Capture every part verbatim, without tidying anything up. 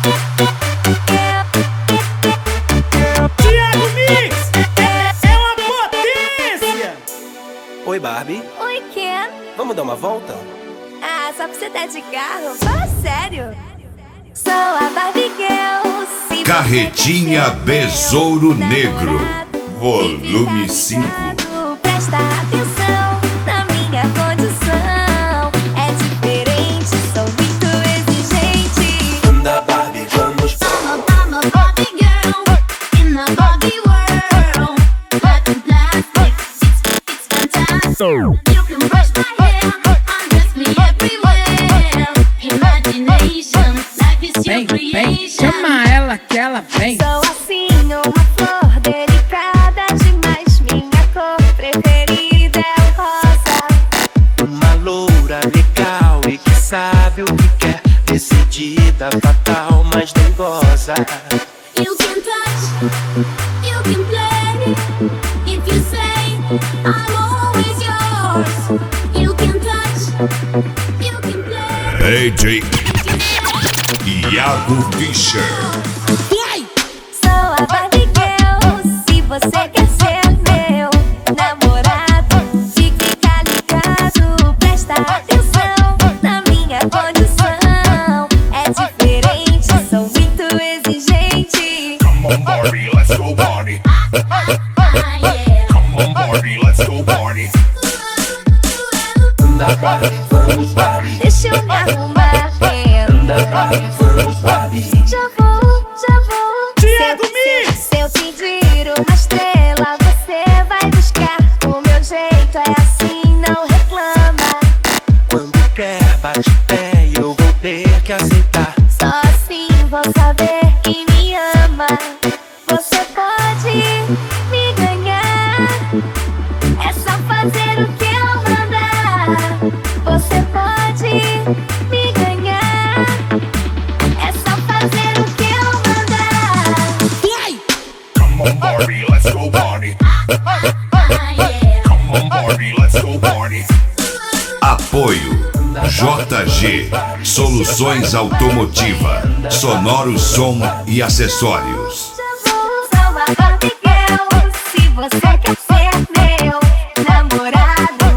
Thiago Mix é uma potência! Oi, Barbie. Oi, Ken. Vamos dar uma volta? Ah, só pra você tá de carro? Fala sério. Sou a Barbie Girl. Se Carretinha Besouro Negro, volume cinco. cinco. Presta atenção na minha condição. É diferente, sou muito exigente. Anda, Barbie, vamos. I'm a Barbie girl in a Barbie world. Life in plastic, it's, it's fantastic. You can brush my hair, undress me everywhere. Imagination, life is your Vem, vem, creation. chama ela que ela vem. Sou assim, uma flor delicada demais. Minha cor preferida é o rosa. Uma loura legal e que sabe o que quer. Decidida, fatal, mas não goza. You can touch, you can play. If you say, I'm always yours. You can touch, you can play. A J Iago Fischer. Sou a Barbie Girl. Se você quer ser meu namorado, fique ligado, presta atenção na minha condição. É diferente, sou muito exigente. Come on, Barbie, let's go party. Ah, yeah. Come on, Barbie, let's go party. Anda, Barbie, vamos, Barbie. Deixa eu me arrumar, Ken. Anda, Barbie, vamos, Barbie. Já vou, já vou. Thiago Se eu- Mix! Se eu pedir uma estrela, você vai buscar. O meu jeito é assim, não reclama. Quando quer, bate pé, eu vou ter que aceitar. Só assim vou saber que me ama. Você pode me ganhar. É só fazer o que eu mandar. Você pode me ganhar. É só fazer o que eu mandar. Come on, Barbie, let's go party. Ah, yeah. Come on, Barbie, let's go party. Apoio J G Soluções Automotiva, Sonoro Som e Acessórios. Sou a Barbie Girl. Se você quer ser meu namorado,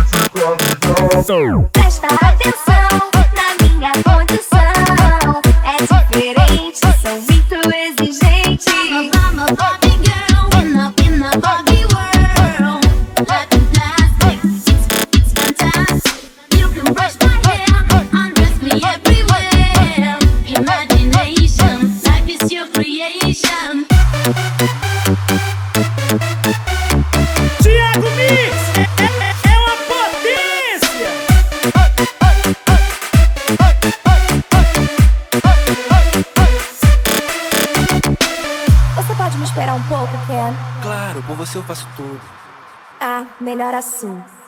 presta atenção na minha condição. É diferente, sou muito exigente. I'm a Barbie girl in a, in a Barbie world. Life in plastic, it's, it's fantastic. You can brush my hair, undress me everywhere. Imagination, life is your creation. Thiago Mix é, é uma potência! Você pode me esperar um pouco, Ken? Claro, por você eu faço tudo. Ah, melhor assim.